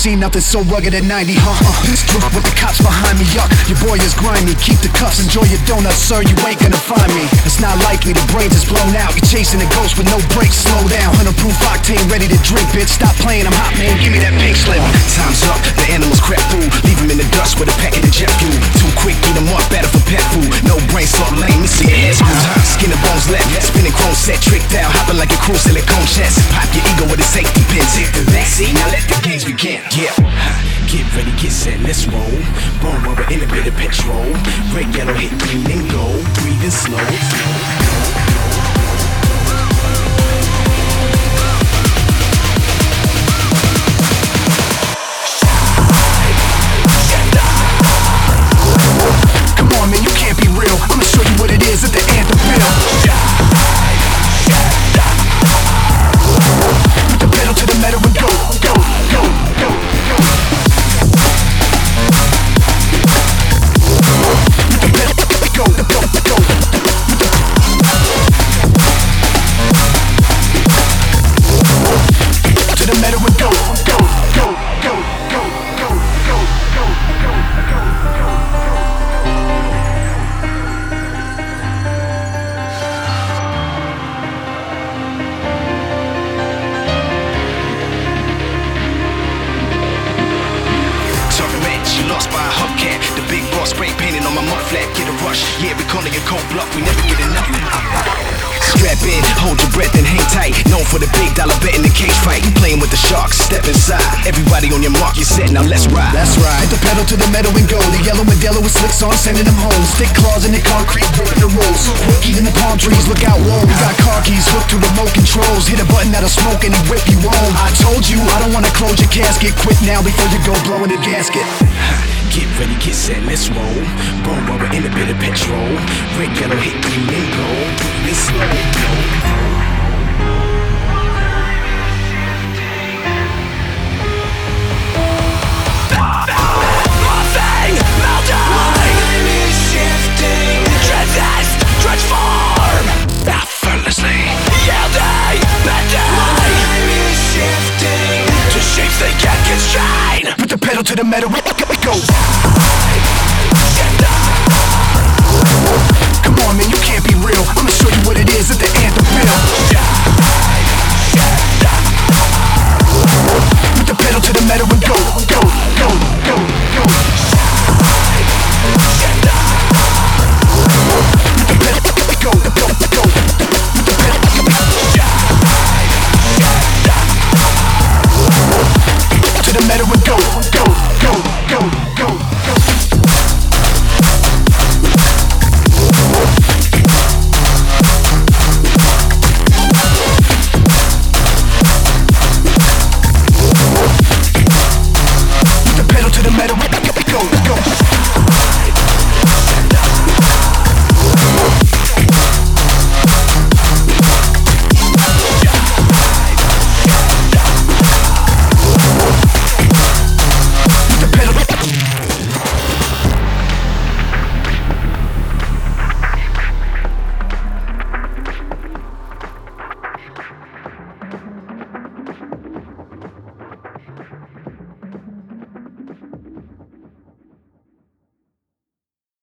seen nothing so rugged at 90, Stripped with the cops behind me, yuck. Your boy is grimy, keep the cuffs, enjoy your donuts, sir, you ain't gonna find me. It's not likely, the brains is blown out. You're chasing a ghost with no brakes, slow down. 100 proof octane, ready to drink, bitch. Stop playing, I'm hot, man, give me that pink slip. Time's up, the animals crept through. Leave them in the dust with a packet of jet fuel. Too quick, eat them up, better for pet food. No brain, salt lane, missing your head screws, Skin and bones left, spinning chrome set, tricked out. Hopping like a crew, silicone chest. Pop your ego with a safety pin. Take the back seat, now let the games begin. Yeah, get ready, get set, let's roll. Bone rubber in a bit of petrol. Red, yellow, hit green and gold. Breathing slow. Come on, man, you can't be real. I'ma show you what it is at the anthem bill. Put the pedal to the metal and go, go, go, go, go. Put the pedal, go, go, go. To the metal and go, go, go, go, go, go, go, go, go, go. Lost by a hubcap. The big boss spray painting on my mud flat. Get a rush, yeah, we calling your cold bluff. We never get enough. Strap in, hold your breath and hang tight. Known for the big dollar bet in the cage fight. Playing with the sharks, step inside. Everybody on your mark, you're set, now let's ride. That's right, the pedal to the metal and go. The yellow Modelo with slicks on, sending them home. Stick claws in the concrete, breaking the rules. Even the palm trees, look out, whoa. We got car keys hooked to remote controls. Hit a button that'll smoke and whip you home. I told you, I don't wanna close your casket. Quit now before you go blowing the gasket. Get ready, get set, let's roll. Bone rubber in a bit of petrol. Red, yellow, hit green and gold. Breathing slow. To the metal.